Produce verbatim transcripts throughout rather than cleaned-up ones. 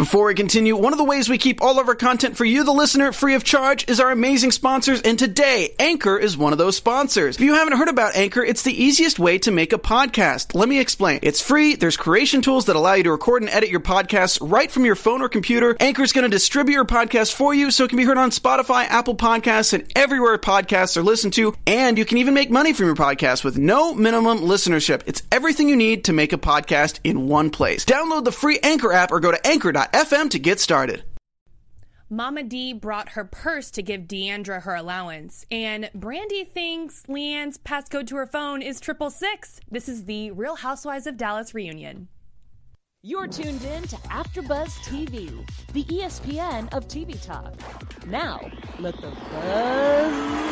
Before we continue, one of the ways we keep all of our content for you, the listener, free of charge is our amazing sponsors, and today, Anchor is one of those sponsors. If you haven't heard about Anchor, it's the easiest way to make a podcast. Let me explain. It's free, there's creation tools that allow you to record and edit your podcasts right from your phone or computer. Anchor's going to distribute your podcast for you so it can be heard on Spotify, Apple Podcasts, and everywhere podcasts are listened to, and you can even make money from your podcast with no minimum listenership. It's everything you need to make a podcast in one place. Download the free Anchor app or go to anchor dot f m to get started. Mama D brought her purse to give Deandra her allowance, and Brandy thinks Leanne's passcode to her phone is triple six. This is the Real Housewives of Dallas reunion. You're tuned in to AfterBuzz T V, the E S P N of T V talk. Now, let the buzz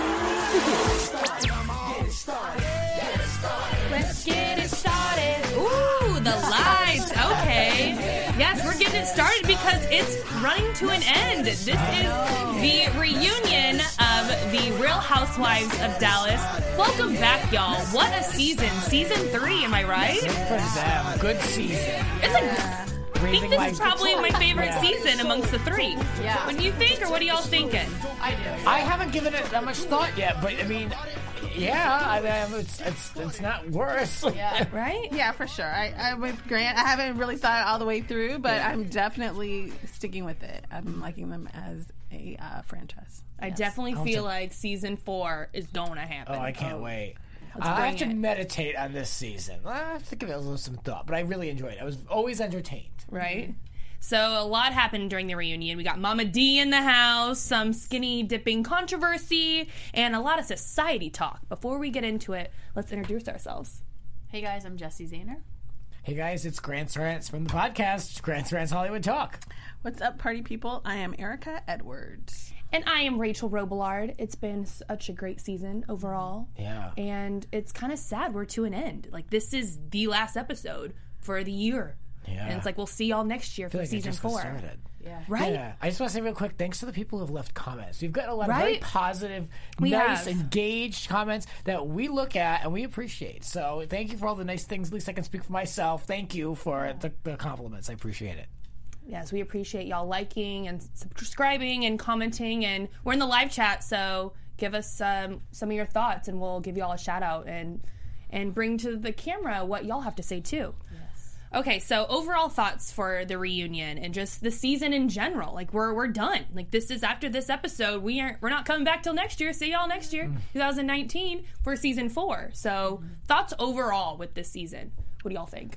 begin. Let's get it started. Ooh, the lights. Okay. Yes, we're getting it started because it's running to an end. This is the reunion of the Real Housewives of Dallas. Welcome back, y'all. What a season. Season three, am I right? Good for them. Good season. It's a I think this is probably my favorite yeah. season amongst the three. Yeah. What do you think, or what are y'all thinking? I do. I haven't given it that much thought yet, but I mean, yeah, I mean, it's it's it's not worse. Yeah. Right? Yeah, for sure. I, I'm with Grant. I haven't really thought it all the way through, but yeah. I'm definitely sticking with it. I'm liking them as a uh, franchise. I yes. definitely feel like season four is going to happen. Oh, I can't oh. wait. Let's I have to it. meditate on this season. I have to give it a little some thought, but I really enjoyed it. I was always entertained. Right? Mm-hmm. So a lot happened during the reunion. We got Mama D in the house, some skinny dipping controversy, and a lot of society talk. Before we get into it, let's introduce ourselves. Hey guys, I'm Jessie Zahner. Hey guys, it's Grant's Rants from the podcast, Grant's Rants Hollywood Talk. What's up, party people? I am Erica Edwards. And I am Rachel Robillard. It's been such a great season overall. Yeah. And it's kind of sad we're to an end. Like, this is the last episode for the year. Yeah. And it's like, we'll see y'all next year for like season four. Started. Yeah. Right? Yeah. I just want to say real quick, thanks to the people who have left comments. We've got a lot right? of very positive, we nice, have. engaged comments that we look at and we appreciate. So thank you for all the nice things. At least I can speak for myself. Thank you for the, the compliments. I appreciate it. Yes, we appreciate y'all liking and subscribing and commenting. And we're in the live chat, so give us um, some of your thoughts and we'll give y'all a shout out and, and bring to the camera what y'all have to say too. Okay, so overall thoughts for the reunion and just the season in general. Like, we're we're done. Like, this is after this episode. We aren't we're not coming back till next year. See y'all next year, twenty nineteen, for season four. So, mm-hmm. thoughts overall with this season. What do y'all think?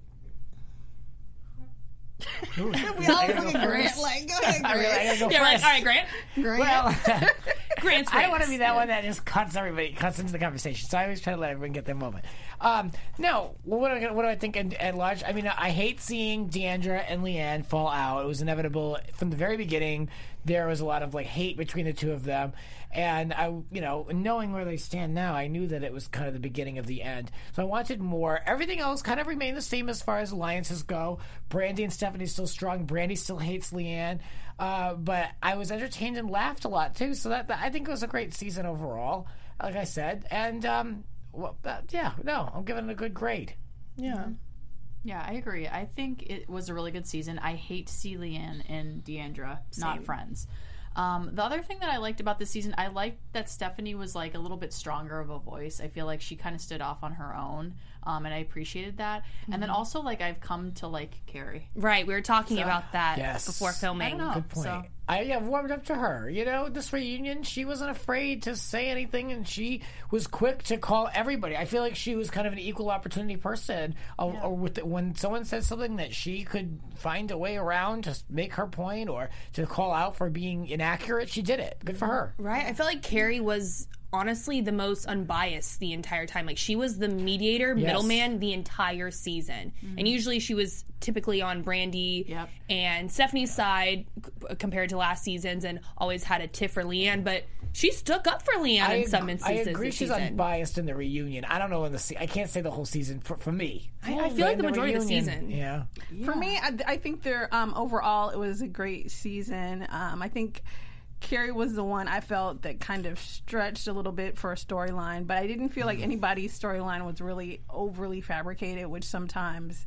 we all look at Grant like, go ahead, Grant. I really, I gotta go yeah, first. Like, all right, Grant. Grant. Well, Grant's I don't want to be that one that just cuts everybody, cuts into the conversation. So I always try to let everyone get their moment. Um, no, well, what, do I, what do I think at, at large? I mean, I hate seeing Deandra and Leanne fall out. It was inevitable from the very beginning. There was a lot of like hate between the two of them, and I, you know, knowing where they stand now, I knew that it was kind of the beginning of the end. So I wanted more. Everything else kind of remained the same as far as alliances go. Brandy and Stephanie still strong. Brandy still hates Leanne, uh, but I was entertained and laughed a lot too. So that, that I think it was a great season overall, like I said. And um, well, uh, yeah, no, I'm giving it a good grade. Yeah. Yeah, I agree. I think it was a really good season. I hate to see Leanne and Deandra Same. not friends. Um, the other thing that I liked about this season, I liked that Stephanie was like a little bit stronger of a voice. I feel like she kind of stood off on her own, um, and I appreciated that. Mm-hmm. And then also, like, I've come to like Carrie. Right, we were talking so, about that yes. before filming. I don't know. Good point. So, I have warmed up to her. You know, this reunion, she wasn't afraid to say anything, and she was quick to call everybody. I feel like she was kind of an equal opportunity person. Or, yeah. or with the, when someone said something that she could find a way around to make her point or to call out for being inaccurate, she did it. Good for her. Right. I feel like Carrie was honestly the most unbiased the entire time. Like, she was the mediator, yes. middleman the entire season. Mm-hmm. And usually she was typically on Brandy yep. and Stephanie's side c- compared to last season's, and always had a tiff for Leanne, but she stuck up for Leanne I in some ag- instances. I agree this she's season. unbiased in the reunion. I don't know in the se- I can't say the whole season for, for me. I, I feel like the, the majority reunion, of the season. Yeah. yeah. For me, I, I think they're um, overall it was a great season. Um, I think Carrie was the one I felt that kind of stretched a little bit for a storyline, but I didn't feel like anybody's storyline was really overly fabricated, which sometimes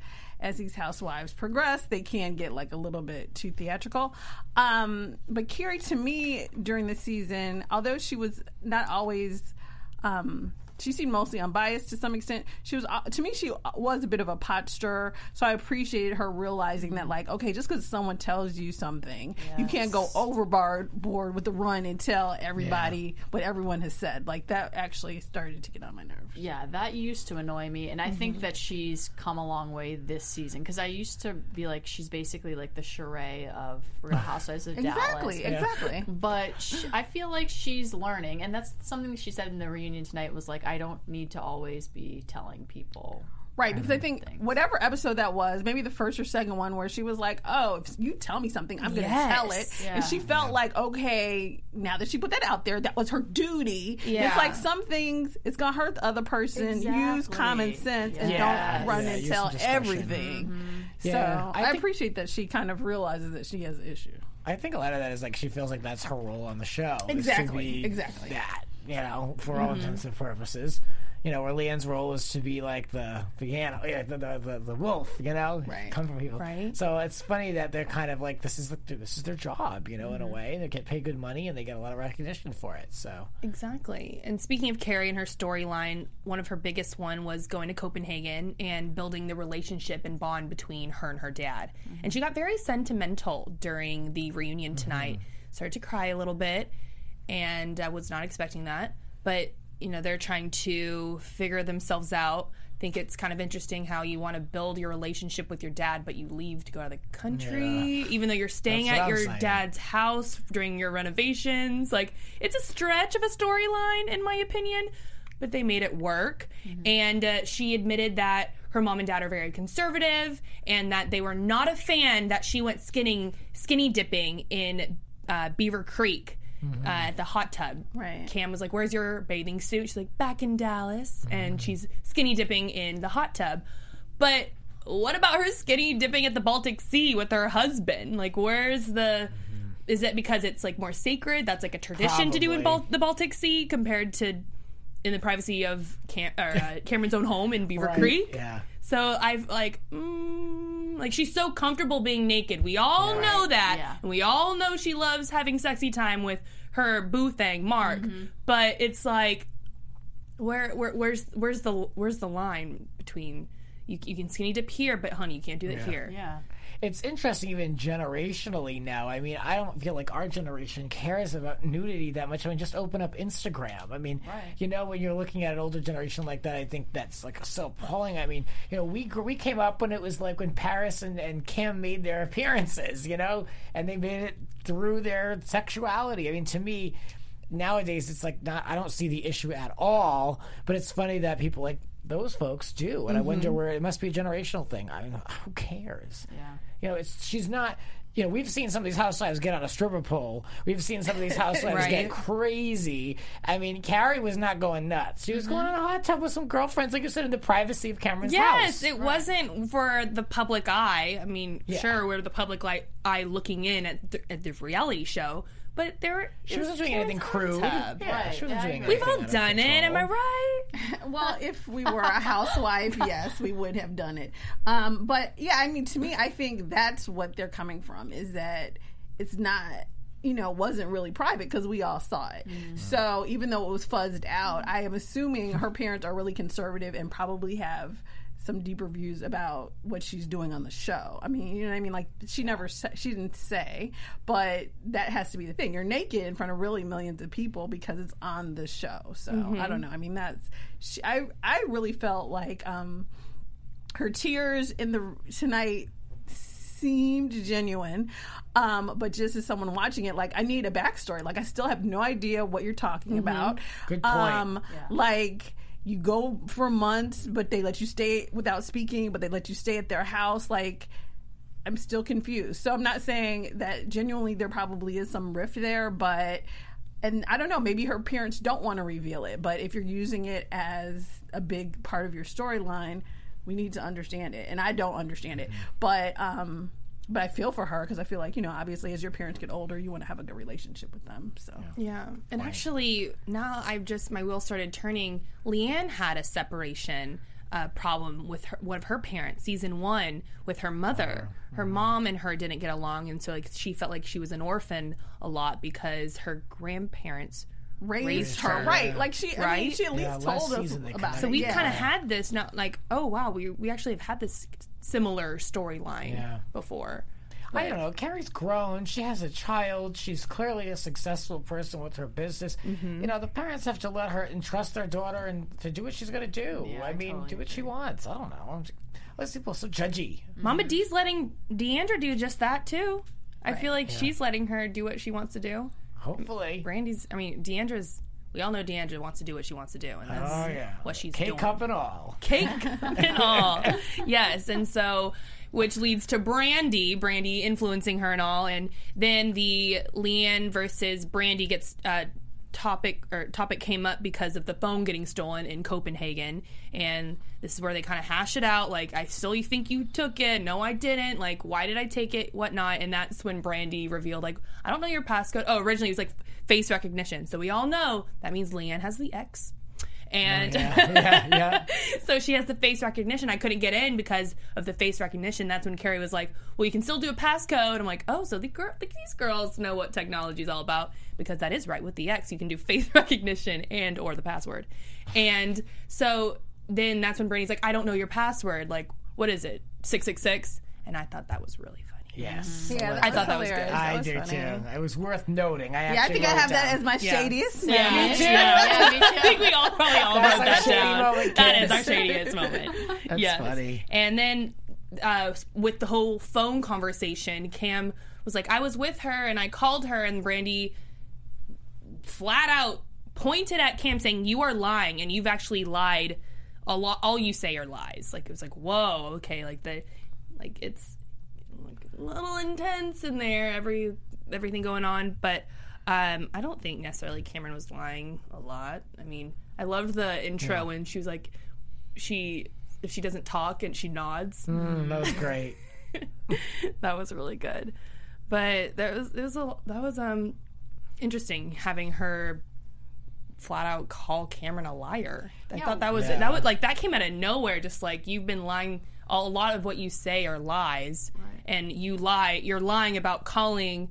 as these housewives progress, they can get like a little bit too theatrical. Um, but Carrie, to me, during the season, although she was not always, um, she seemed mostly unbiased to some extent. She was, uh, to me, she was a bit of a pot stirrer. So I appreciated her realizing that, like, okay, just because someone tells you something, yes. you can't go overboard board with the run and tell everybody yeah. what everyone has said. Like, that actually started to get on my nerves. Yeah, that used to annoy me. And I mm-hmm. think that she's come a long way this season. Because I used to be like, she's basically like the Sheree of Real Housewives of exactly, Dallas. Exactly, exactly. But she, I feel like she's learning. And that's something that she said in the reunion tonight was like, I don't need to always be telling people. Right, because I think things. whatever episode that was, maybe the first or second one where she was like, oh, if you tell me something, I'm going to yes. tell it. Yeah. And she felt yeah. like, okay, now that she put that out there, that was her duty. Yeah. It's like some things, it's going to hurt the other person. Exactly. Use common sense and yes. don't run yeah, and tell everything. Mm-hmm. So yeah. I, I think, appreciate that she kind of realizes that she has an issue. I think a lot of that is like she feels like that's her role on the show. Exactly, is to be exactly. that, you know, for mm-hmm. all intents and purposes. You know, where Leanne's role is to be like the the animal, yeah, the, the the the wolf, you know, right. come from people. Right. So it's funny that they're kind of like this is the, this is their job, you know, mm-hmm. in a way. They get paid good money and they get a lot of recognition for it. So exactly. And speaking of Carrie and her storyline, one of her biggest one was going to Copenhagen and building the relationship and bond between her and her dad. Mm-hmm. And she got very sentimental during the reunion tonight. Mm-hmm. Started to cry a little bit, and I was not expecting that, but. You know, they're trying to figure themselves out. I think it's kind of interesting how you want to build your relationship with your dad, but you leave to go out of the country, yeah. even though you're staying That's at your saying. dad's house during your renovations. Like, it's a stretch of a storyline, in my opinion, but they made it work. Mm-hmm. And uh, she admitted that her mom and dad are very conservative and that they were not a fan that she went skinning, skinny dipping in uh, Beaver Creek. Mm-hmm. Uh, at the hot tub. Right. Cam was like, where's your bathing suit? She's like, back in Dallas. Mm-hmm. And she's skinny dipping in the hot tub. But what about her skinny dipping at the Baltic Sea with her husband? Like, where's the... Mm-hmm. Is it because it's, like, more sacred? That's, like, a tradition Probably. to do in Bal- the Baltic Sea compared to in the privacy of Cam- or, uh, Cameron's own home in Beaver right. Creek? Yeah. So I've, like... Mm, Like, she's so comfortable being naked. We all yeah, know right. that. Yeah. And we all know she loves having sexy time with her boo thing, Mark. Mm-hmm. But it's like, where, where, where's, where's the, where's the line between you, you can skinny dip here, but honey, you can't do that yeah. here. Yeah. It's interesting even generationally now. I mean, I don't feel like our generation cares about nudity that much. I mean, just open up Instagram. I mean, right. you know, when you're looking at an older generation like that, I think that's like so appalling. I mean, you know, we we came up when it was like when Paris and, and Kim made their appearances, you know, and they made it through their sexuality. I mean, to me, nowadays, it's like not, I don't see the issue at all, but it's funny that people like those folks do. And mm-hmm. I wonder where it must be a generational thing. I mean, who cares? Yeah. You know, it's she's not. You know, we've seen some of these housewives get on a stripper pole. We've seen some of these housewives right. get crazy. I mean, Carrie was not going nuts. She was mm-hmm. going in a hot tub with some girlfriends, like you said, in the privacy of Cameron's yes, house. Yes, it right. wasn't for the public eye. I mean, yeah. sure, we're the public light, eye looking in at the, at the reality show. But there, she wasn't doing anything crude. Yeah, right. she wasn't doing anything. We've all done it. Am I right? Well, if we were a housewife, yes, we would have done it. Um, but yeah, I mean, to me, I think that's what they're coming from. Is that it's not, you know, wasn't really private because we all saw it. Mm-hmm. So even though it was fuzzed out, I am assuming her parents are really conservative and probably have some deeper views about what she's doing on the show. I mean, you know what I mean? Like, she never sa- she didn't say, but that has to be the thing. You're naked in front of really millions of people because it's on the show. So mm-hmm. I don't know. I mean, that's she, I I really felt like um, her tears in the tonight seemed genuine, um, but just as someone watching it, like, I need a backstory. Like, I still have no idea what you're talking mm-hmm. about. Good point. Um, yeah. Like. You go for months, but they let you stay without speaking, but they let you stay at their house. Like, I'm still confused. So I'm not saying that genuinely there probably is some rift there, but, and I don't know, maybe her parents don't want to reveal it, but if you're using it as a big part of your storyline, we need to understand it. And I don't understand it. But, um, But I feel for her because I feel like, you know, obviously as your parents get older, you want to have a good relationship with them. So yeah, and actually now I've just my wheel started turning. Leanne had a separation a problem with her, one of her parents. Season one with her mother, her mom and her didn't get along, and so like she felt like she was an orphan a lot because her grandparents raised, raised her, her. right? Like she, I mean, Right? she at least Yeah, last told us season they about kinda- it. So we yeah. kind of had this, not like, oh wow, we we actually have had this similar storyline Yeah. before. I don't know. Carrie's grown. She has a child. She's clearly a successful person with her business. Mm-hmm. You know, the parents have to let her entrust their daughter and to do what she's going to do. Yeah, I I mean, totally do what she wants. I don't know. Let's people are so judgy. Mama D's letting Deandra do just that too. I feel like she's letting her do what she wants to do. Hopefully. Brandy's, I mean, Deandra's. We all know Deandra wants to do what she wants to do, and that's Oh yeah. what she's Cake doing. cup and all. Cake and all. Yes, and so which leads to Brandy, Brandy influencing her and all, and then the Leanne versus Brandy gets uh, topic or topic came up because of the phone getting stolen in Copenhagen, and this is where they kind of hash it out. Like, I still think you took it. No, I didn't. Like, why did I take it? Whatnot? And that's when Brandy revealed, like, I don't know your passcode. Oh, originally it was like face recognition. So we all know that means Leanne has the X. And Yeah, yeah, yeah. so she has the face recognition. I couldn't get in because of the face recognition. That's when Carrie was like, well, you can still do a passcode. I'm like, oh, so the girl, like, these girls know what technology is all about, because that is right with the X. You can do face recognition and or the password. And so then that's when Brandy's like, I don't know your password. Like, what is it? six six six? And I thought that was really funny. Yes. Yeah, I thought that was hilarious. good. I was do funny. too. It was worth noting. I Yeah, I actually think I wrote have that down. as my Yeah. shadiest. Yeah, Me too. Yeah, me too. I think we all probably all That's wrote our that shady down. moment, That kids. is our shadiest moment. That's Yes. funny. And then uh, with the whole phone conversation, Cam was like, I was with her and I called her, and Brandy flat out pointed at Cam saying, you are lying, and you've actually lied a lot. All you say are lies. Like, it was like, whoa, okay, like the like it's like a little intense in there, every everything going on, but um, I don't think necessarily Cameron was lying a lot. I mean, I loved the intro Yeah. when she was like, she if she doesn't talk and she nods. Mm, that was great. That was really good. But there was it was a that was um interesting having her flat out call Cameron a liar. I thought that was Yeah. that was like that came out of nowhere. Just like, you've been lying. A lot of what you say are lies, and you lie. You're lying about calling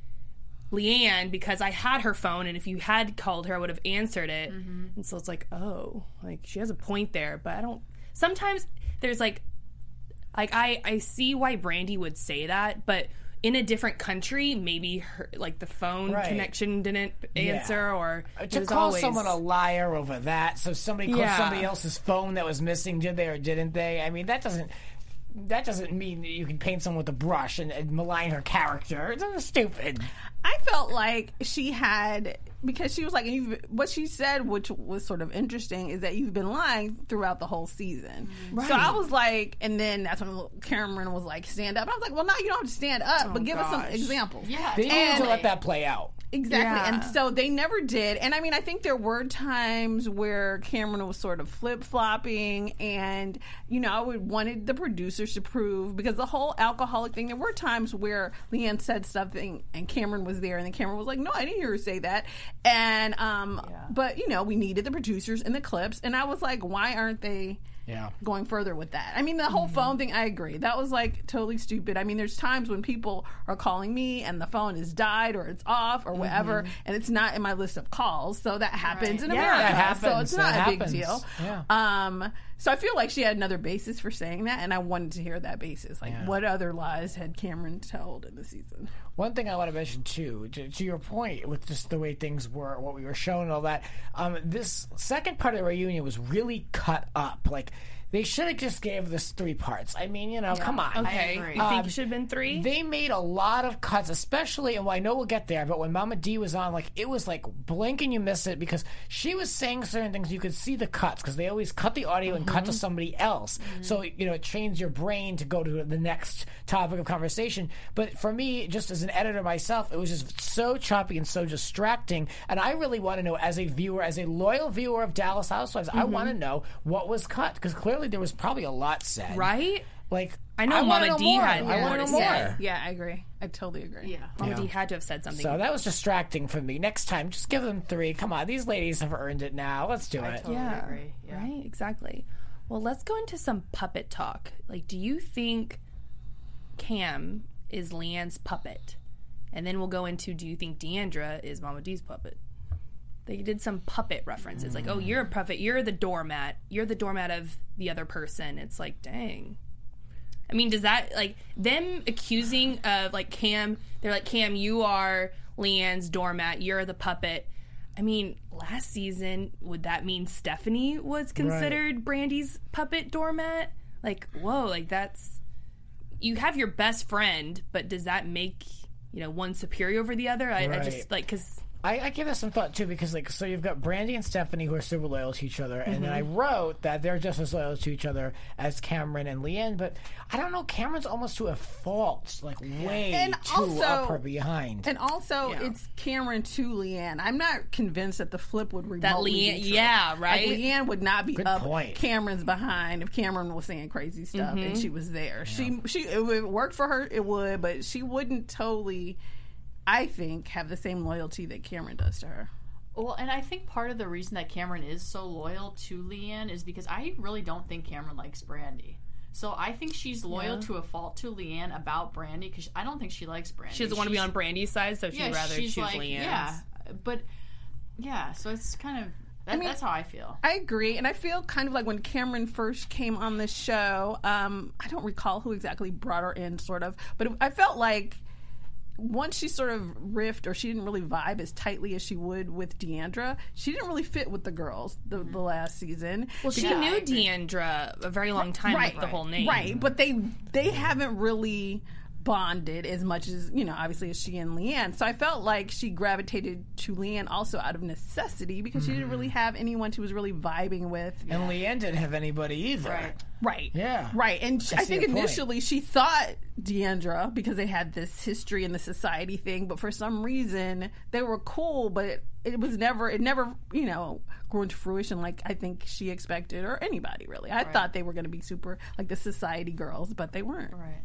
Leanne because I had her phone, and if you had called her, I would have answered it. And so it's like, oh, like she has a point there, but I don't. Sometimes there's like, like I I see why Brandy would say that, but in a different country, maybe her like the phone Right. connection didn't answer, Yeah. or To there's call always, someone a liar over that, so somebody called Yeah. somebody else's phone that was missing, did they or didn't they? I mean, that doesn't that doesn't mean that you can paint someone with a brush and, and malign her character. It's stupid. I felt like she had, because she was like, you've, what she said, which was sort of interesting, is that you've been lying throughout the whole season. So I was like, and then that's when Cameron was like, stand up. And I was like, well, now you don't have to stand up, but give us some gosh. examples. Yeah, They need And- to let that play out. Exactly. Yeah. And so they never did. And I mean, I think there were times where Cameron was sort of flip flopping, and, you know, I would wanted the producers to prove, because the whole alcoholic thing, there were times where Leanne said something and Cameron was there, and then Cameron was like, no, I didn't hear her say that. And, um, but, you know, we needed the producers in the clips. And I was like, why aren't they Yeah. going further with that? I mean, the whole phone thing, I agree. That was like totally stupid. I mean, there's times when people are calling me and the phone is died or it's off or whatever, and it's not in my list of calls. So that happens in Yeah, America. that So happens. it's not That a big happens. deal. Yeah. Um, so I feel like she had another basis for saying that, and I wanted to hear that basis. Like, Yeah. what other lies had Cameron told in the season? One thing I want to mention too, to, to your point, with just the way things were, what we were shown, and all that. Um, this second part of the reunion was really cut up. Like, they should have just gave this three parts. I mean, you know, come on. Okay, agree. you think Um, it should have been three? They made a lot of cuts, especially, and well, I know we'll get there, but when Mama D was on, like, it was like blink and you miss it, because she was saying certain things. You could see the cuts, because they always cut the audio and cut to somebody else. So, you know, it trains your brain to go to the next topic of conversation. But for me, just as an editor myself, it was just so choppy and so distracting. And I really want to know, as a viewer, as a loyal viewer of Dallas Housewives, I want to know what was cut, because clearly there was probably a lot said. Right? Like, I know wanna Mama know D more. had I more want to to know say. more. Yeah, I agree. I totally agree. Yeah. Mama Yeah. D had to have said something. So that was distracting for me. Next time, just give them three. Come on, these ladies have earned it now. Let's do it. totally yeah, agree. Yeah. right, exactly. Well, let's go into some puppet talk. Like, do you think Cam is Leanne's puppet? And then we'll go into, do you think Deandra is Mama D's puppet? They did some puppet references. Like, oh, you're a puppet. You're the doormat. You're the doormat of the other person. It's like, dang. I mean, does that, like, them accusing of, like, Cam, they're like, Cam, you are Leanne's doormat. You're the puppet. I mean, last season, would that mean Stephanie was considered right. Brandy's puppet doormat? Like, whoa, like, that's... You have your best friend, but does that make, you know, one superior over the other? I, right. I just, like, because... I, I give it some thought, too, because, like, so you've got Brandy and Stephanie who are super loyal to each other, mm-hmm. and then I wrote that they're just as loyal to each other as Cameron and Leanne, but I don't know, Cameron's almost to a fault, like, way and too also, up her behind. And also, yeah. it's Cameron to Leanne. I'm not convinced that the flip would remotely that Leanne, be true. Yeah, right? Like, Leanne would not be Good up point. Cameron's behind if Cameron was saying crazy stuff mm-hmm. and she was there. Yeah. She, she, it would work for her, it would, but she wouldn't totally... I think, have the same loyalty that Cameron does to her. Well, and I think part of the reason that Cameron is so loyal to Leanne is because I really don't think Cameron likes Brandy. So I think she's loyal yeah. to a fault to Leanne about Brandy because I don't think she likes Brandy. She doesn't want to be on Brandy's side, so she'd yeah, rather she's choose like, Leanne's. Yeah, but yeah, so it's kind of... That, I mean, that's how I feel. I agree, and I feel kind of like when Cameron first came on the show, um, I don't recall who exactly brought her in, sort of, but it, I felt like once she sort of riffed or she didn't really vibe as tightly as she would with Deandra, she didn't really fit with the girls the, the last season. Well, she yeah, knew Deandra a very long time right, with the whole name. Right, but they they haven't really bonded as much as, you know, obviously as she and Leanne. So I felt like she gravitated to Leanne also out of necessity because mm-hmm. she didn't really have anyone she was really vibing with. And yeah. Leanne didn't have anybody either. Right. Right. Yeah. Right. And I, I think initially point. she thought Deandra because they had this history in the society thing, but for some reason they were cool, but it, it was never, it never, you know, grew into fruition like I think she expected or anybody really. I right. thought they were going to be super like the society girls, but they weren't. Right.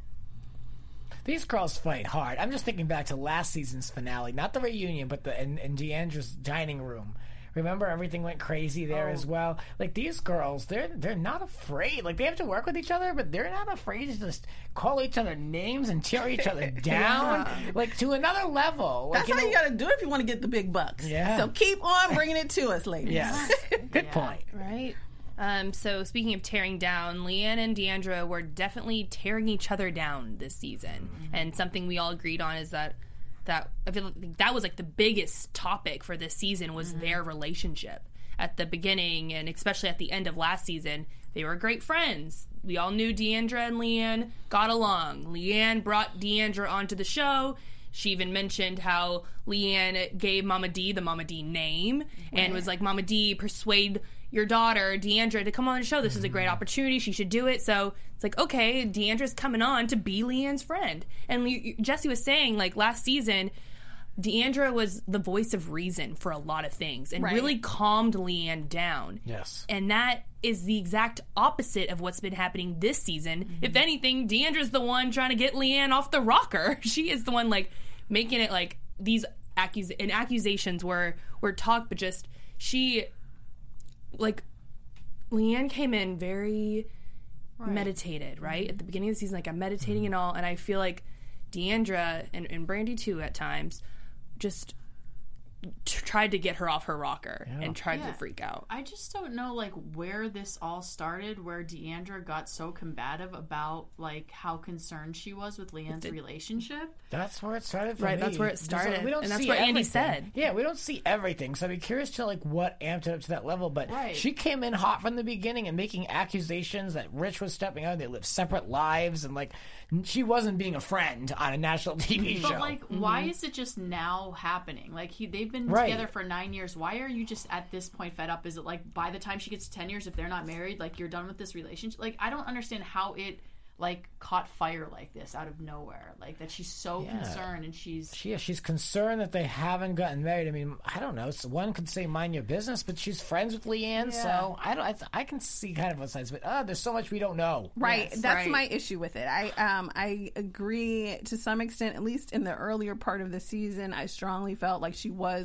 These girls fight hard. I'm just thinking back to last season's finale, not the reunion, but the in, in Deandra's dining room. Remember, everything went crazy there oh. as well. Like these girls, they're they're not afraid. Like they have to work with each other, but they're not afraid to just call each other names and tear each other down, yeah. like to another level. Like, That's you how know, you got to do it if you want to get the big bucks. Yeah. So keep on bringing it to us, ladies. Yes. Good yeah. point. Right. Um, so speaking of tearing down, Leanne and Deandra were definitely tearing each other down this season, mm-hmm. and something we all agreed on is that that I feel like that was like the biggest topic for this season was mm-hmm. their relationship at the beginning and especially at the end of last season. They were great friends. We all knew Deandra and Leanne got along. Leanne brought Deandra onto the show. She even mentioned how Leanne gave Mama D the Mama D name right. and was like, Mama D, persuade your daughter, Deandra, to come on the show. This is a great opportunity. She should do it. So it's like, okay, Deandra's coming on to be Leanne's friend. And Le- Jesse was saying, like, last season, Deandra was the voice of reason for a lot of things and right. really calmed Leanne down. Yes. And that is the exact opposite of what's been happening this season. Mm-hmm. If anything, Deandra's the one trying to get Leanne off the rocker. She is the one, like, making it, like, these accus- and accusations were, were talked, but just, she... like Leanne came in very right. meditated, right? Mm-hmm. At the beginning of the season, like I'm meditating mm-hmm. and all, and I feel like Deandra and, and Brandy too at times just t- tried to get her off her rocker yeah. and tried yeah. to freak out. I just don't know like where this all started, where Deandra got so combative about like how concerned she was with Leanne's the, relationship. That's where it started for right, me. That's where it started. Like, we don't and that's see what everything. Andy said. Yeah, we don't see everything. So I'd be curious to like what amped it up to that level. But right. she came in hot from the beginning and making accusations that Rich was stepping out. They lived separate lives and like she wasn't being a friend on a national T V but, show. But like, mm-hmm. why is it just now happening? Like he, they've been right. together for nine years. Why are you just at this point fed up? Is it like by the time she gets to ten years, if they're not married, like you're done with this relationship? Like I don't understand how it like caught fire like this out of nowhere. Like that she's so yeah. concerned and she's she, yeah, she's concerned that they haven't gotten married. I mean, I don't know. So one could say mind your business, but she's friends with Leanne, yeah. so I don't. I, I can see kind of both sides, but uh, there's so much we don't know. Right, yes, that's right. my issue with it. I um I agree to some extent. At least in the earlier part of the season, I strongly felt like she was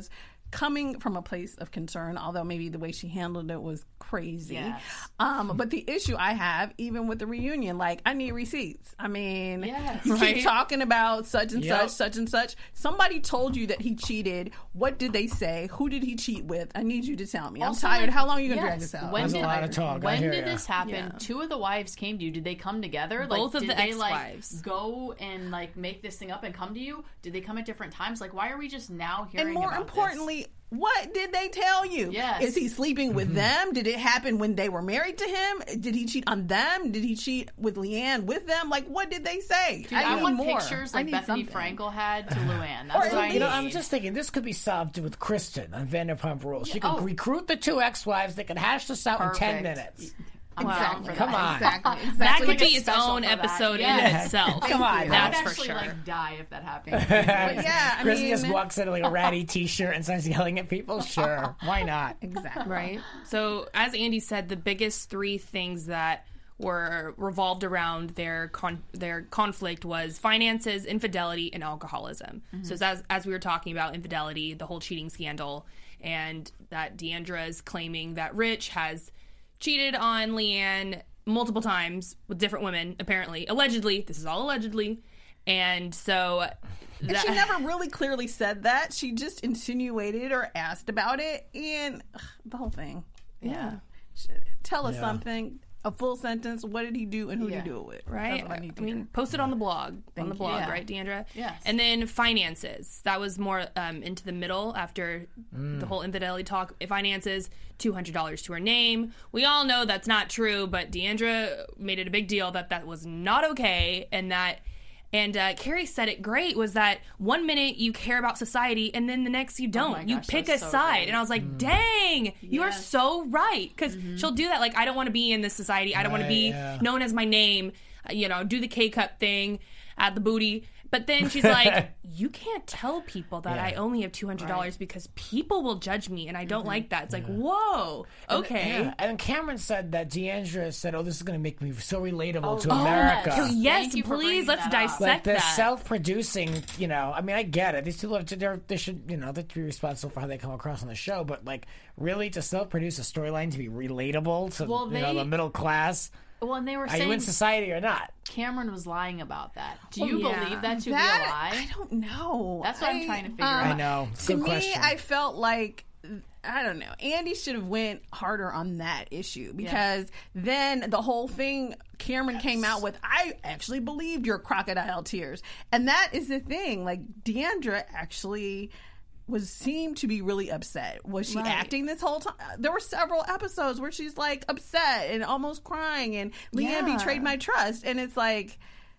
coming from a place of concern, although maybe the way she handled it was crazy. Yes. Um, but the issue I have, even with the reunion, like, I need receipts. I mean, Yes. you Right. keep talking about such and Yep. such, such and such. Somebody told you that he cheated. What did they say? Who did he cheat with? I need you to tell me. I'm Also, tired. like, How long are you going to drag yes, this out? when There's did- a lot of talk. I When hear did ya. this happen? Yeah. Two of the wives came to you. Did they come together? Both like, of did the they, like, ex-wives. go and like make this thing up and come to you? Did they come at different times? Like, why are we just now hearing? And more about importantly, what did they tell you? Yes. Is he sleeping with them? Did it happen when they were married to him? Did he cheat on them? Did he cheat with Leanne with them? Like, what did they say? this? Dude, I, need want more. pictures I like need Bethany something. Frankel had to Luann. Or That's at what I least- You know, need. I'm just thinking this could be solved with Kristen on Vanderpump Rules. She could oh. recruit the two ex-wives. They could hash this out in ten Perfect. minutes. I'm down Exactly. for Come that. on. Exactly. That Exactly. could be a its special own for that. episode Yes. in itself. Come on, I That's would for actually sure. like die if that happened. But yeah, I Kristen mean, just walks in like a ratty T-shirt and starts yelling at people. Sure, why not? exactly. Right. So, as Andy said, the biggest three things that were revolved around their con- their conflict was finances, infidelity, and alcoholism. So, as as we were talking about infidelity, the whole cheating scandal, and that Deandra is claiming that Rich has cheated on Leanne multiple times with different women, apparently, allegedly. This is all allegedly, and so. And that- she never really clearly said that. She just insinuated or asked about it, and ugh, the whole thing. Yeah. Tell us Yeah. something. A full sentence. What did he do, and who Yeah. did he do it with? Right? That's what I need to I mean, hear. post it on the blog. on the you. blog, Yeah. right, Deandra? Yes. And then finances. That was more um, into the middle after the whole infidelity talk. Finances, two hundred dollars to her name. We all know that's not true, but Deandra made it a big deal that that was not okay, and that. And uh, Carrie said it great, was that one minute you care about society and then the next you don't. my you gosh, pick a that's so side. great. And I was like, dang, you are Yes. so right. Because she'll do that. Like, I don't want to be in this society. I don't want to Right, be yeah. known as my name. Uh, You know, do the K-cup thing, add the booty. But then she's like, you can't tell people that Yeah. I only have two hundred dollars because people will judge me and I don't like that. It's like, whoa, okay. Yeah. And Cameron said that Deandra said, "Oh, this is going to make me so relatable Oh, to yes. America." Oh, Yes, Thank you for please, bringing let's that up. dissect Like the that. self-producing, you know. I mean, I get it. These people have to. They're, they should, you know, they have to be responsible for how they come across on the show. But like, really, to self-produce a storyline to be relatable to Well, you know they- the middle class. Well, and they were Are you in saying society or not? Cameron was lying about that. Do you yeah. believe that to That, be a I lie? don't know. That's what I'm I, trying to figure um, out. I know. To Good me, question. I felt like I don't know. Andy should have went harder on that issue because then the whole thing Cameron came out with, I actually believed your crocodile tears, and that is the thing. Like Deandra actually was seemed to be really upset. Was she Right. acting this whole time? There were several episodes where she's like upset and almost crying, and Leanne Yeah. betrayed my trust, and it's like.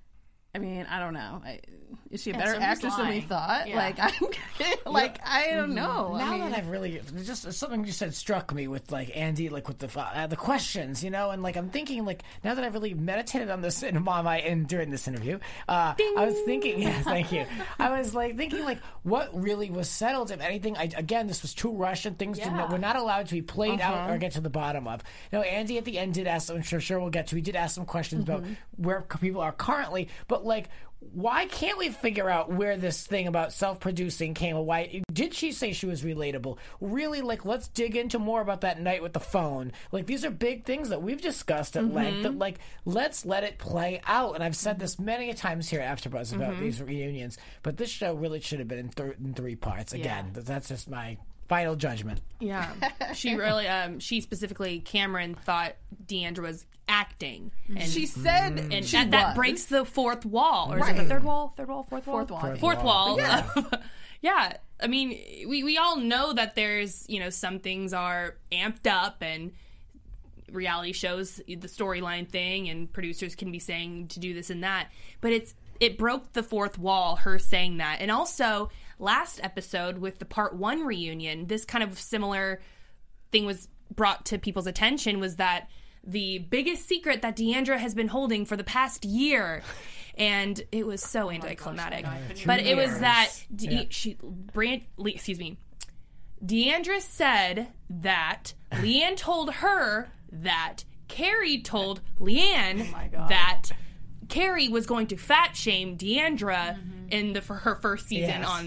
I mean, I don't know. I, is she a better somebody's actress than we lying. thought? Yeah. Like, I'm like, I don't know. Now I mean, that I've really just something you said struck me with like Andy, like with the uh, the questions, you know, and like I'm thinking like now that I've really meditated on this in my and during this interview, uh, I was thinking, yes, thank you. I was like thinking like what really was settled, if anything. I, again, this was too rushed and things did not, Yeah. were not allowed to be played Uh-huh. out or get to the bottom of. You know, Andy at the end did ask, I'm sure, sure we'll get to. He did ask some questions about where people are currently, but like. Why can't we figure out where this thing about self-producing came? Why did she say she was relatable? Really, like, let's dig into more about that night with the phone. Like, these are big things that we've discussed at length. That, like, let's let it play out. And I've said this many times here at AfterBuzz about these reunions, but this show really should have been in, th- in three parts. Again, Yeah. that's just my final judgment. Yeah, she really, um, she specifically, Cameron thought Deandra was acting, and she said and she that, that was. breaks the fourth wall, or is it the Right. third wall? Third wall, fourth wall, Fourth wall, I think. fourth wall. Yeah. Yeah, I mean, we we all know that there's, you know, some things are amped up and reality shows, the storyline thing, and producers can be saying to do this and that, but it's it broke the fourth wall, her saying that. And also last episode with the part one reunion, this kind of similar thing was brought to people's attention, was that the biggest secret that Deandra has been holding for the past year, and it was so anticlimactic. But it was that De- Yeah. she, Brand, Le- excuse me, Deandra said that Leanne told her that Carrie told Leanne that Carrie was going to fat shame Deandra in the for her first season Yes. on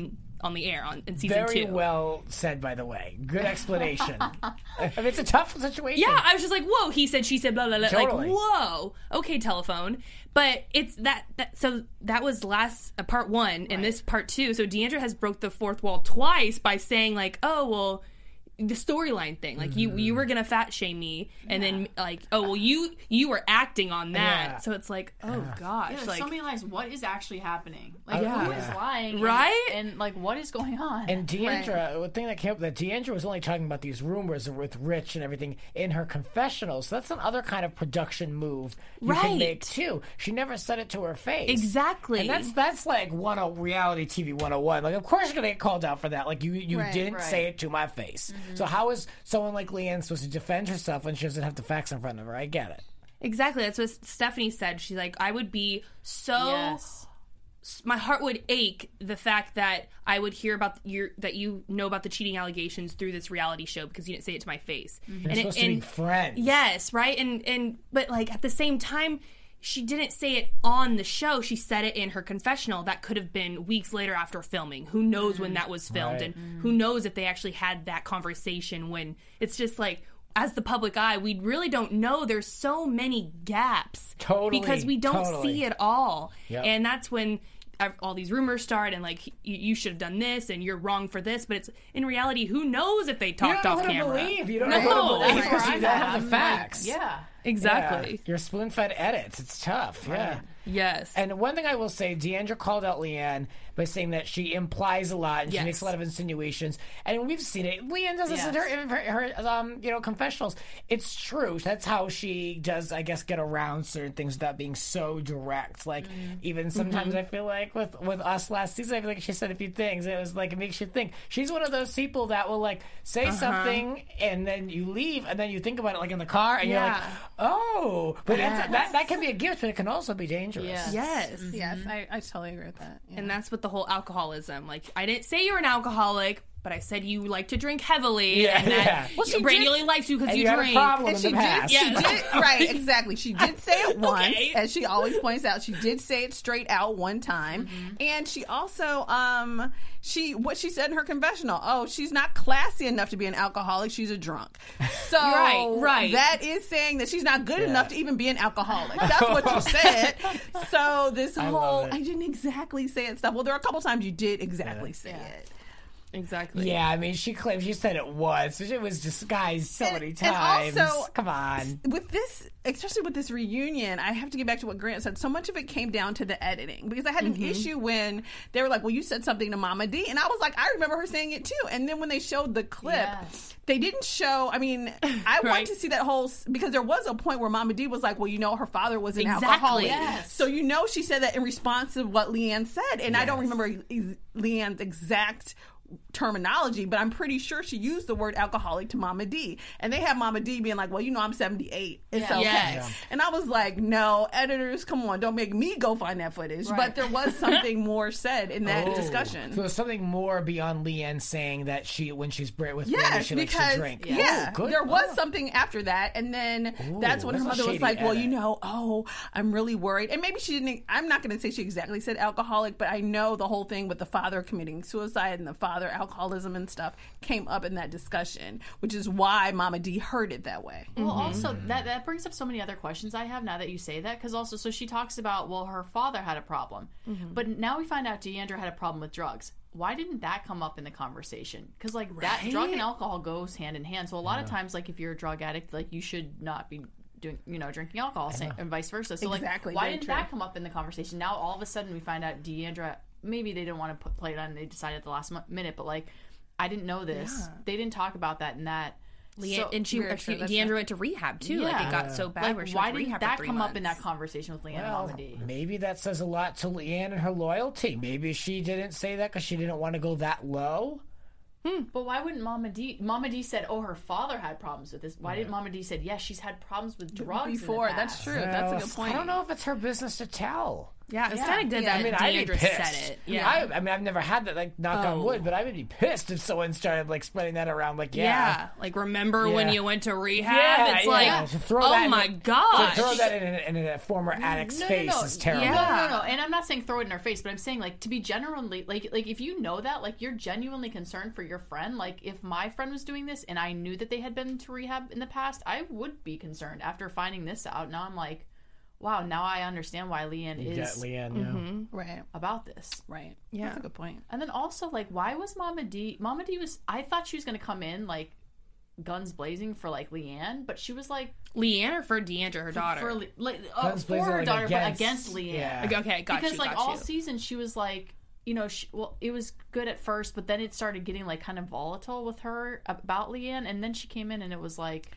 on the air on in season Very two. well said, by the way. Good explanation. I mean, it's a tough situation. Yeah, I was just like, whoa, he said, she said, blah, blah, blah. Totally. Like, whoa. Okay, telephone. But it's that, that so that was last, uh, part one, and this part two. So Deandra has broke the fourth wall twice by saying, like, oh, well, the storyline thing. Like, you you were going to fat shame me, and yeah. then, like, oh, well, you you were acting on that. Yeah. So it's like, oh, yeah. gosh. Yeah, there's like, so many lies. What is actually happening? Like, yeah. who is lying? Right? And, and, like, what is going on? And Deandra, the thing that came up, that Deandra was only talking about these rumors with Rich and everything in her confessionals. So that's another kind of production move you right. can make, too. She never said it to her face. Exactly. And that's that's like one oh, reality T V one oh one. Like, of course you're going to get called out for that. Like, you, you right, didn't right. say it to my face. Mm-hmm. So how is someone like Leanne supposed to defend herself when she doesn't have the facts in front of her? I get it. Exactly. That's what Stephanie said. She's like, I would be so... Yes. My heart would ache the fact that I would hear about your that you know about the cheating allegations through this reality show because you didn't say it to my face. You're and supposed it, to and, be friends. Yes, right? And and but like at the same time, she didn't say it on the show. She said it in her confessional. That could have been weeks later after filming. Who knows when that was filmed, Right. and who knows if they actually had that conversation when it's just like, as the public eye, we really don't know. There's so many gaps. Totally, Because we don't totally. see it all. Yep. And that's when all these rumors start and like, you, you should have done this and you're wrong for this. But it's in reality, who knows if they You talked don't know off who to camera. believe. You don't No. know who to believe That's because where you I'm don't at. have the I'm like, facts. yeah. Exactly. Yeah. You're spoon-fed edits. It's tough. Yeah. Yes. And one thing I will say, Deandra called out Leanne by saying that she implies a lot and Yes. she makes a lot of insinuations. And we've seen it. Leanne does this Yes. in her, her, her um, you know, confessionals. It's true. That's how she does, I guess, get around certain things without being so direct. Like, Mm. even sometimes I feel like with, with us last season, I feel like she said a few things. And it was like, it makes you think. She's one of those people that will, like, say Uh-huh. something and then you leave and then you think about it, like, in the car and Yeah. you're like, oh. But Yes. that's, that, that can be a gift, but it can also be dangerous. Yes. yes. Yes, I, I totally agree with that. Yeah. And that's what the whole alcoholism. Like, I didn't say you're an alcoholic, but I said you like to drink heavily. Yeah, and that yeah. Well, she Brandy did- only likes you because And you, you had a drink. problem And in she the did, past. she Yeah. did, right, exactly. She did say it once, Okay. as she always points out. She did say it straight out one time, Mm-hmm. and she also, um, she what she said in her confessional. Oh, she's not classy enough to be an alcoholic. She's a drunk. So Right, right. that is saying that she's not good enough to even be an alcoholic. That's what you said. So this I whole love it. I didn't exactly say it stuff. Well, there are a couple times you did exactly say Yeah. it. Exactly. Yeah, I mean, she claimed she said it once. It was disguised so And- many and times. also- Come on. With this, especially with this reunion, I have to get back to what Grant said. So much of it came down to the editing because I had Mm-hmm. an issue when they were like, "Well, you said something to Mama D," and I was like, "I remember her saying it too." And then when they showed the clip, Yes. they didn't show. I mean, I Right. want to see that whole because there was a point where Mama D was like, "Well, you know, her father was an Exactly. alcoholic," Yes. so you know she said that in response to what Leanne said, and I don't remember ex- Leanne's exact terminology, but I'm pretty sure she used the word alcoholic to Mama D. And they have Mama D being like, well, you know, I'm seventy-eight. It's Yeah. okay. Yes. And I was like, no, editors, come on, don't make me go find that footage. Right. But there was something more said in that Oh. discussion. So there's something more beyond Leanne saying that she, when she's bra- with Brandy, Yes, she likes because to drink. yeah, Oh, good. there was Oh. something after that, and then Ooh, that's when her that's a mother was shady like, "Well, edit. you know, oh, I'm really worried." And maybe she didn't. I'm not going to say she exactly said alcoholic, but I know the whole thing with the father committing suicide and the father alcoholism and stuff came up in that discussion, which is why Mama D heard it that way. Well, also that that brings up so many other questions I have now that you say that, because also so she talks about, well, her father had a problem, but now we find out Deandra had a problem with drugs. Why didn't that come up in the conversation? Because like that Right? drug and alcohol goes hand in hand. So a lot of times, like if you're a drug addict, like you should not be doing, you know, drinking alcohol, same, and vice versa. So Exactly, like, why very didn't true. that come up in the conversation? Now all of a sudden we find out Deandra. Maybe they didn't want to put, play it on. They decided at the last mo- minute, but like I didn't know this. Yeah. They didn't talk about that in that. Leanne, So- and she, Very a few, true, that's Deandra true. went to rehab too. Like Yeah. it got so bad like, where she why went to didn't rehab that for three come up in that months. conversation with Leanne Well, and Mama D? maybe that says a lot to Leanne and her loyalty. Maybe she didn't say that because she didn't want to go that low. But why wouldn't Mama D? Mama D said, "Oh, her father had problems with this." Why didn't Mama D said, "Yes, she's had problems with drugs in the Before, past." that's true. That's a Well, good point. I don't know if it's her business to tell. Yeah, it's Yeah. kind of good Yeah, that I mean, I'd be Deandra pissed. said it. I, mean, Yeah. I, I mean, I've never had that, like, knock on Oh. wood, but I would be pissed if someone started, like, spreading that around, like, yeah. yeah. Like, remember when Yeah. you went to rehab? Yeah, it's yeah. like, To throw that oh in my the- gosh. To throw that in a, in a former addict's No, no, face no. is terrible. Yeah. No, no, no, no. And I'm not saying throw it in her face, but I'm saying like to be genuinely like like if you know that, like you're genuinely concerned for your friend. Like if my friend was doing this and I knew that they had been to rehab in the past, I would be concerned after finding this out. Now I'm like, wow, now I understand why Leanne is Yeah, Leanne, yeah. Right. about this. Right. Yeah. That's a good point. And then also like why was Mama D Mama D was I thought she was gonna come in like guns blazing for like Leanne, but she was like Leanne or for Deandra, her daughter? for Le- like uh, Guns for blazing, her like, daughter, against- but against Leanne. yeah. Okay, okay, got because you, like got all you. season she was like, you know, she, well, it was good at first, but then it started getting like kind of volatile with her about Leanne, and then she came in and it was like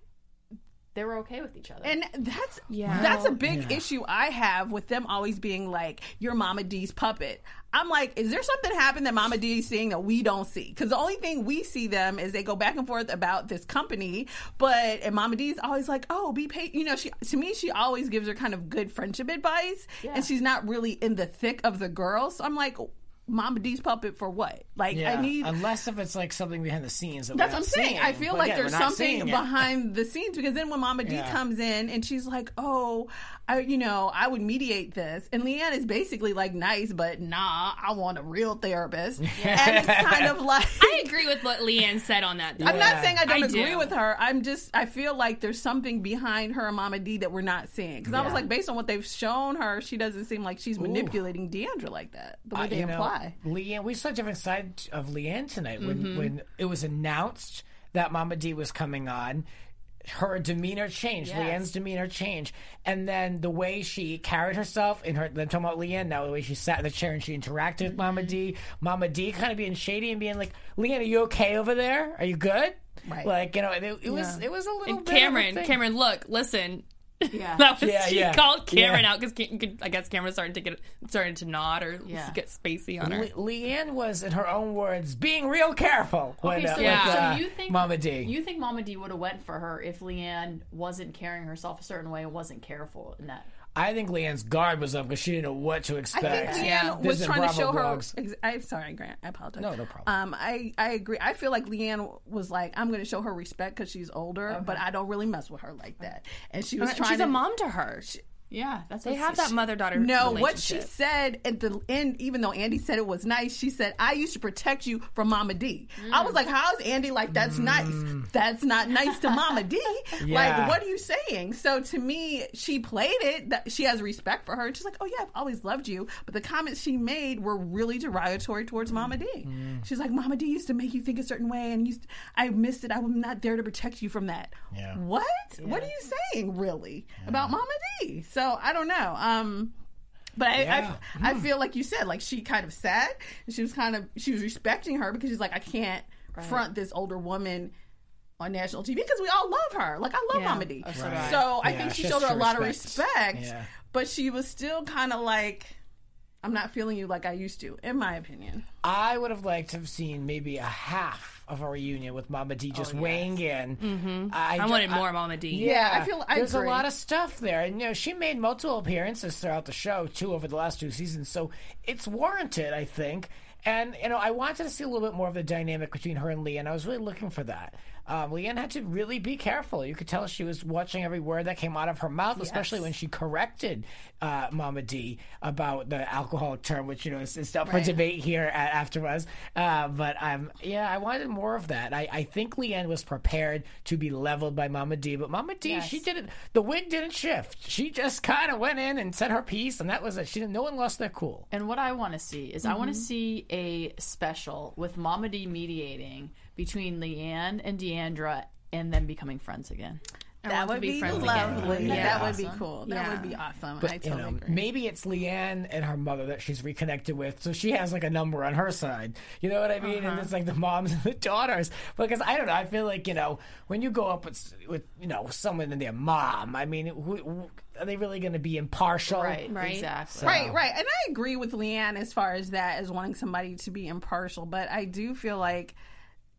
they were okay with each other. And that's Yeah. that's a big issue I have with them always being like, you're Mama D's puppet. I'm like, is there something happened that Mama D is seeing that we don't see? Because the only thing we see them is they go back and forth about this company, but and Mama D's always like, oh, be paid. You know, she to me she always gives her kind of good friendship advice, Yeah. and she's not really in the thick of the girls. So I'm like, Mama D's puppet for what? Like, Yeah, I need. unless if it's like something behind the scenes that That's we're what I'm not saying. seeing. I feel But like again, there's we're not something seeing it. behind the scenes because then when Mama D Yeah. comes in and she's like, "Oh, I, you know, I would mediate this," and Leanne is basically like, "Nice, but nah, I want a real therapist." And it's kind of like, I agree with what Leanne said on that. Though. I'm not saying I don't I agree do. with her. I'm just, I feel like there's something behind her and Mama D that we're not seeing. Because I was Yeah. like, based on what they've shown her, she doesn't seem like she's manipulating Deandra like that. The way Uh, they you know, imply. Leanne, we saw a different side of Leanne tonight when Mm-hmm. when it was announced that Mama D was coming on. Her demeanor changed. Yes. Leanne's demeanor changed, and then the way she carried herself in her. I'm talking about Leanne now. The way she sat in the chair and she interacted with Mama D. Mama D kind of being shady and being like, "Leanne, are you okay over there? Are you good?" Right. Like, you know, it, it was Yeah. it was a little And bit of a Cameron, thing. Cameron, look, listen. yeah. That was Yeah, she yeah. called Cameron Yeah. out because I guess Cameron started to get started to nod or Yeah. get spacey on her. Le- Leanne was, in her own words, being real careful. When, Okay, uh, so, with, Yeah. uh, so you think Mama D? You think Mama D would have went for her if Leanne wasn't carrying herself a certain way and wasn't careful in that? I think Leanne's guard was up because she didn't know what to I expect. think Leanne Yeah. was This is trying to Bravo show her. blogs. Ex- I'm sorry, Grant. I apologize. No, no problem. Um, I I agree. I feel like Leanne was like, I'm going to show her respect because she's older, but I don't really mess with her like that. And she was And trying. She's to, a mom to her. Yeah, that's They what have that mother daughter. No, what she relationship. said at the end, even though Andy said it was nice, she said, I used to protect you from Mama D. I was like, how's Andy like, that's nice? That's not nice to Mama D. Yeah. Like, what are you saying? So to me, she played it, that she has respect for her. And she's like, oh yeah, I've always loved you. But the comments she made were really derogatory towards Mama D. She's like, Mama D used to make you think a certain way and used I missed it. I was not there to protect you from that. Yeah. What? What are you saying, really, about Mama D? So I don't know. Um, but I, Yeah. I, I feel like you said, like she kind of sat, and she was kind of she was respecting her because she's like, I can't front this older woman on national T V because we all love her. Like I love Yeah. Mama D. Oh, so do I. So I Yeah, think she she showed has her a to lot of respect. respect, Yeah. but she was still kind of like, I'm not feeling you like I used to, in my opinion. I would have liked to have seen maybe a half of a reunion with Mama D just weighing in. Mm-hmm. I, I wanted I- more Mama D. Yeah, I feel- I there's agree. a lot of stuff there, and you know she made multiple appearances throughout the show too over the last two seasons, so it's warranted, I think. And you know, I wanted to see a little bit more of the dynamic between her and Leanne. I was really looking for that. Um, Leanne had to really be careful. You could tell she was watching every word that came out of her mouth, especially when she corrected uh, Mama D about the alcoholic term, which you know is, is up for Right. debate here at AfterBuzz. Uh, but um, yeah, I wanted more of that. I, I think Leanne was prepared to be leveled by Mama D, but Mama D, Yes. she didn't. The wig didn't shift. She just kind of went in and said her piece, and that was it. She didn't. No one lost their cool. And what I want to see is I want to see a special with Mama D mediating between Leanne and Deandra and then becoming friends again. I That want to would be be friends lovely. again. That would be Awesome. cool. That Yeah. would be awesome. But I you totally know, agree. maybe it's Leanne and her mother that she's reconnected with, so she has like a number on her side. You know what I mean? And it's like the moms and the daughters. Because I don't know, I feel like you know when you go up with with you know someone and their mom. I mean, who, who, are they really going to be impartial? Right, Right. exactly. Right, right. And I agree with Leanne as far as that, as wanting somebody to be impartial. But I do feel like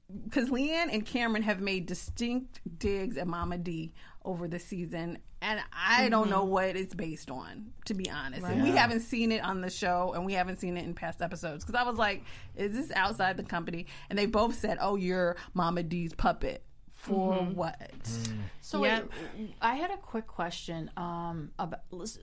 because Leanne and Cameron have made distinct digs at Mama D over the season, and I mm-hmm. don't know what it's based on, to be honest. Right. And we haven't seen it on the show, and we haven't seen it in past episodes. Because I was like, is this outside the company? And they both said, oh, you're Mama D's puppet. For mm-hmm. what? Mm. So yep. wait, I had a quick question. Um, about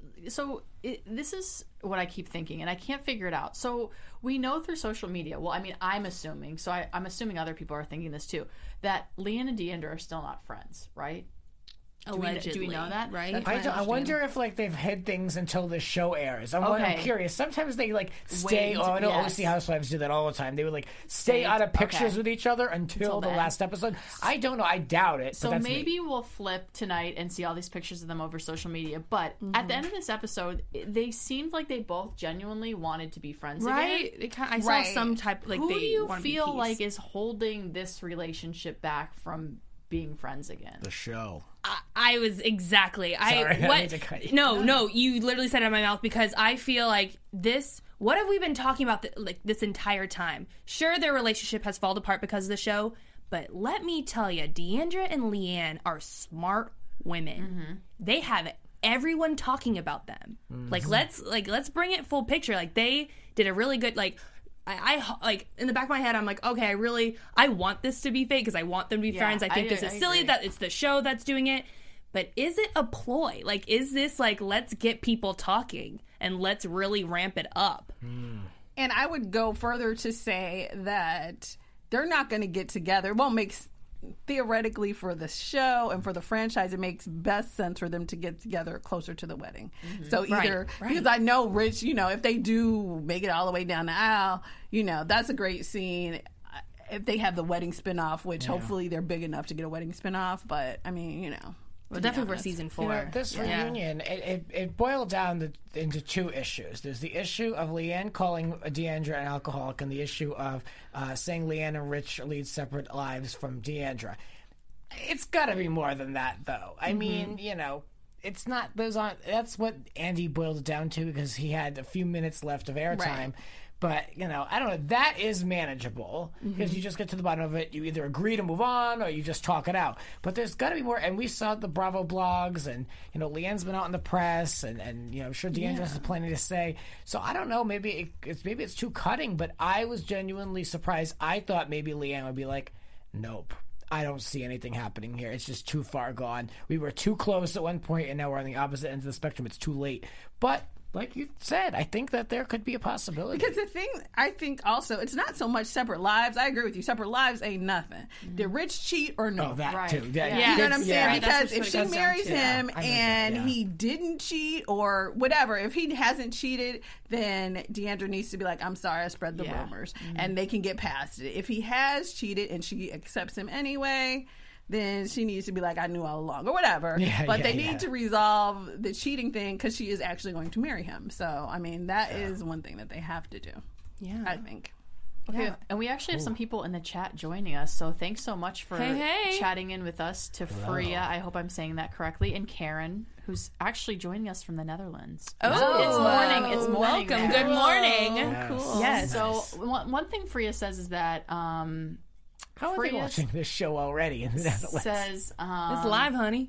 so it, this is what I keep thinking, and I can't figure it out. So we know through social media. Well, I mean, I'm assuming. So I, I'm assuming other people are thinking this too. That Leanne and D'Andra are still not friends, right? Allegedly, do we, do we know that? Right? I, I wonder if like they've hid things until the show airs. I'm, okay. I'm curious. Sometimes they like stay. Wait, oh, I know yes. O C Housewives do that all the time. They would like stay out of pictures okay. with each other until, until the last episode. I don't know. I doubt it. So but that's maybe me. we'll flip tonight and see all these pictures of them over social media. But mm-hmm. at the end of this episode, they seemed like they both genuinely wanted to be friends right? again. It kind of, I right. saw some type like Who they do you want feel to be like is holding this relationship back from being friends again? The show. I, I was exactly. Sorry, I I what? need to cut you. No, no. You literally said it in my mouth because I feel like this. What have we been talking about the, like this entire time? Sure, their relationship has fallen apart because of the show, but let me tell you, D'Andra and Leanne are smart women. Mm-hmm. They have everyone talking about them. Mm-hmm. Like let's like let's bring it full picture. Like they did a really good like. I, I like in the back of my head I'm like, okay, I really I want this to be fake because I want them to be yeah, friends. I think I, this is I silly agree. that it's the show that's doing it, but is it a ploy? Like, is this like let's get people talking and let's really ramp it up? Mm. And I would go further to say that they're not going to get together. It won't make theoretically for the show and for the franchise, it makes best sense for them to get together closer to the wedding. Mm-hmm. So either right, right. because I know Rich, you know, if they do make it all the way down the aisle, you know, that's a great scene. If they have the wedding spinoff, which yeah. hopefully they're big enough to get a wedding spinoff, but I mean, you know. Well, definitely for season four. You know, this yeah. reunion, it, it, it boiled down the, into two issues. There's the issue of Leanne calling D'Andra an alcoholic, and the issue of uh, saying Leanne and Rich lead separate lives from D'Andra. It's got to be more than that, though. I mm-hmm. mean, you know, it's not those aren't. That's what Andy boiled it down to because he had a few minutes left of airtime. Right. But, you know, I don't know. That is manageable because mm-hmm. you just get to the bottom of it. You either agree to move on or you just talk it out. But there's got to be more. And we saw the Bravo blogs and, you know, Leanne's been out in the press and, and you know, I'm sure D'Andra has plenty to say. So I don't know. Maybe it, it's maybe it's too cutting, but I was genuinely surprised. I thought maybe Leanne would be like, nope. I don't see anything happening here. It's just too far gone. We were too close at one point, and now we're on the opposite ends of the spectrum. It's too late. But like you said, I think that there could be a possibility. Because the thing, I think also, it's not so much separate lives. I agree with you. Separate lives ain't nothing. Mm-hmm. Did Rich cheat or no? Oh, that right. too. Yeah, yeah. You know what I'm saying? Yeah. Because if she marries him yeah. and that, yeah. he didn't cheat or whatever, if he hasn't cheated, then D'Andra needs to be like, I'm sorry, I spread the yeah. rumors. Mm-hmm. And they can get past it. If he has cheated and she accepts him anyway, then she needs to be like, I knew all along, or whatever. Yeah, but yeah, they yeah. need to resolve the cheating thing because she is actually going to marry him. So, I mean, that yeah. is one thing that they have to do. Yeah. I think. Okay, Yeah. and we actually have some people in the chat joining us, so thanks so much for Hey, hey. chatting in with us. To Freya, I hope I'm saying that correctly, and Karen, who's actually joining us from the Netherlands. Oh, it's morning. It's morning. Welcome. there. Good morning. Yes. Cool. Yes. So one, one thing Freya says is that um, How are they Freya watching this show already in the Netherlands? says um, It's live, honey.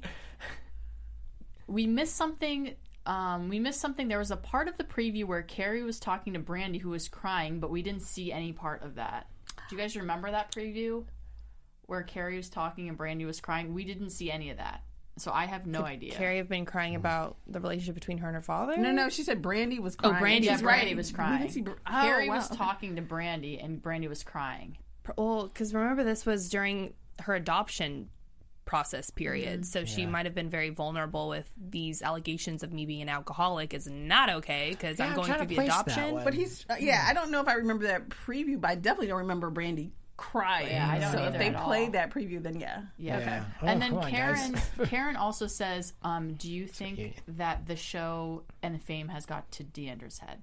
we missed something. Um, we missed something. There was a part of the preview where Carrie was talking to Brandy, who was crying, but we didn't see any part of that. Do you guys remember that preview where Carrie was talking and Brandy was crying? We didn't see any of that, so I have no Could idea. Carrie have been crying about the relationship between her and her father? No, no, she said Brandy was crying. Oh, Brandy yeah, was Brandy crying. was We crying. didn't see Br- oh, Carrie wow. was talking to Brandy, and Brandy was crying. Well, because remember, this was during her adoption process period, Mm-hmm. so she Yeah. might have been very vulnerable with these allegations of me being an alcoholic is not okay because Yeah, I'm I'm going trying through to the place that adoption. one. But he's, uh, yeah, I don't know if I remember that preview, but I definitely don't remember Brandy crying. Yeah, I don't so either if they at all. played that preview, then yeah. Yeah. Yeah. Oh, and then come on, Karen guys. Karen also says, um, do you think you- that the show and the fame has got to D'Andra's head?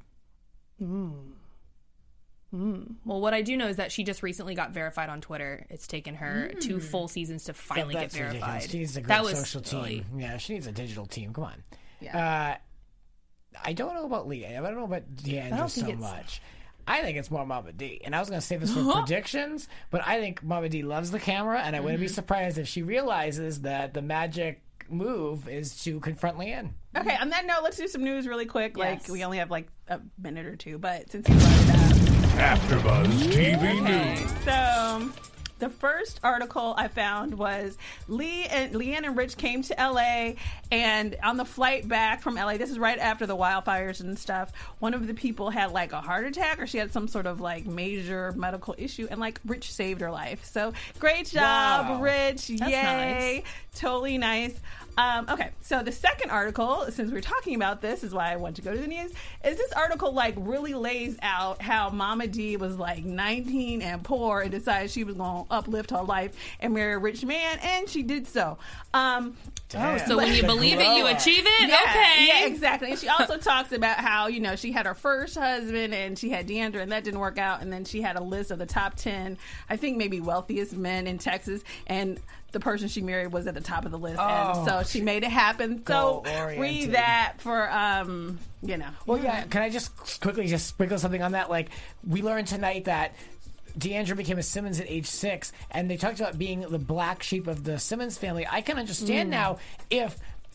Well, what I do know is that she just recently got verified on Twitter. It's taken her Mm. two full seasons to finally That's get verified. ridiculous. She needs a that great was social really- team. Yeah, she needs a digital team. Come on. Yeah. Uh, I don't know about Leah. I don't know about I D'Andra don't so think it's- much. I think it's more Mama D. And I was going to say this for predictions, but I think Mama D loves the camera, and I wouldn't be surprised if she realizes that the magic move is to confront Leanne. Okay, on that note, let's do some news really quick. Yes. Like, we only have like a minute or two, but since you brought it up. AfterBuzz T V Okay, News. so the first article I found was Lee and Leanne and Rich came to L A, and on the flight back from L A, this is right after the wildfires and stuff, one of the people had like a heart attack, or she had some sort of like major medical issue, and like Rich saved her life. So great job, Wow. Rich. That's Yay. Totally nice. Um, okay, so the second article, since we're talking about this, is why I want to go to the news, is this article like really lays out how Mama D was like nineteen and poor and decided she was going to uplift her life and marry a rich man, and she did so. Um, Damn. So when you The believe it, you glow up. achieve it? yeah, Okay. yeah, exactly. And she also talks about how, you know, she had her first husband and she had Deandra, and that didn't work out. And then she had a list of the top ten, I think maybe wealthiest men in Texas, and the person she married was at the top of the list. Oh, and so she made it happen. So goal-oriented. read that for, um, you know. Well, yeah. Can I just quickly just sprinkle something on that? Like, we learned tonight that Deandra became a Simmons at age six, and they talked about being the black sheep of the Simmons family. I can understand now if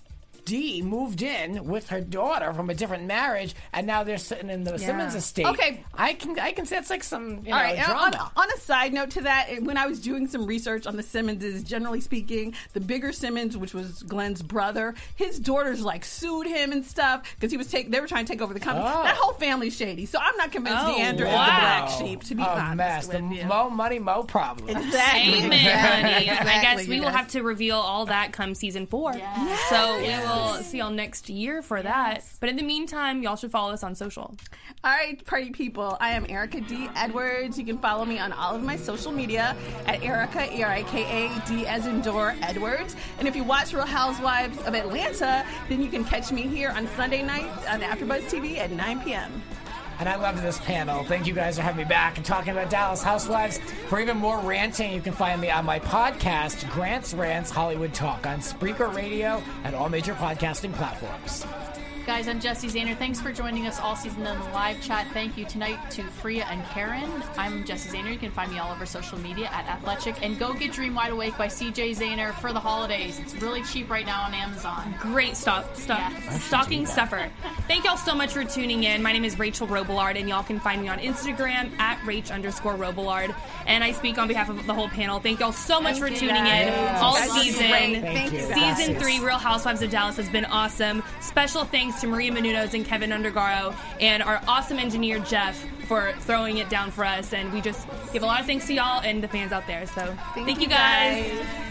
Dee moved in with her daughter from a different marriage, and now they're sitting in the Simmons estate. Okay. I can I can say it's like some you know All right. and On, drama. on a side note to that, it- when I was doing some research on the Simmonses, generally speaking, the bigger Simmons, which was Glenn's brother, his daughters like sued him and stuff because he was take. They were trying to take over the company. Oh. That whole family's shady. So I'm not convinced Oh, Deandra is the wow. black sheep. To be a honest mess. with The you. mo money, mo problem. Exactly. Amen, Exactly. honey. I guess Exactly, we you will guys. have to reveal all that come season four. Yes. So we will see y'all next year for that. But in the meantime, y'all should follow us on social. All right, party people. I am Erica D. Edwards. You can follow me on all of my social media at Erica, E R I K A D as in door, Edwards. And if you watch Real Housewives of Atlanta, then you can catch me here on Sunday nights on AfterBuzz T V at nine p.m. And I love this panel. Thank you guys for having me back and talking about Dallas Housewives. For even more ranting, you can find me on my podcast, Grant's Rants Hollywood Talk, on Spreaker Radio and all major podcasting platforms. Guys, I'm Jessie Zahner. Thanks for joining us all season in the live chat. Thank you tonight to Freya and Karen. I'm Jessie Zahner. You can find me all over social media at Athletic. And go get Dream Wide Awake by C J Zahner for the holidays. It's really cheap right now on Amazon. Great stop, stop, Yeah. stocking stuffer. Thank y'all so much for tuning in. My name is Rachel Robillard, and y'all can find me on Instagram at Rach underscore Robillard. And I speak on behalf of the whole panel. Thank y'all so much for you, tuning guys. in all That's season. great. Thank Thank you. you. guys. Season three, Real Housewives of Dallas has been awesome. Special thanks to Maria Menounos and Kevin Undergaro and our awesome engineer, Jeff, for throwing it down for us. And we just give a lot of thanks to y'all and the fans out there. So thank, you guys.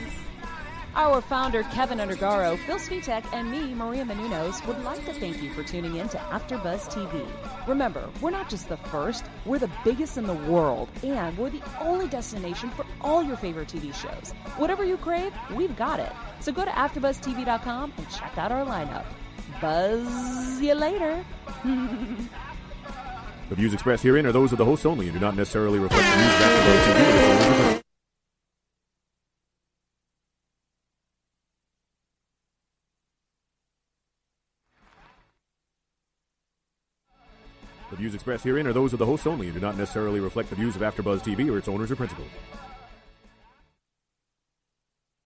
Our founder, Kevin Undergaro, Phil Svitek, and me, Maria Menounos, would like to thank you for tuning in to AfterBuzz T V. Remember, we're not just the first, we're the biggest in the world, and we're the only destination for all your favorite T V shows. Whatever you crave, we've got it. So go to after buzz T V dot com and check out our lineup. Buzz you later. The views expressed herein are those of the hosts only and do not necessarily reflect the views of AfterBuzz T V or its owners or principals. The views expressed herein are those of the hosts only and do not necessarily reflect the views of AfterBuzz T V or its owners or principals.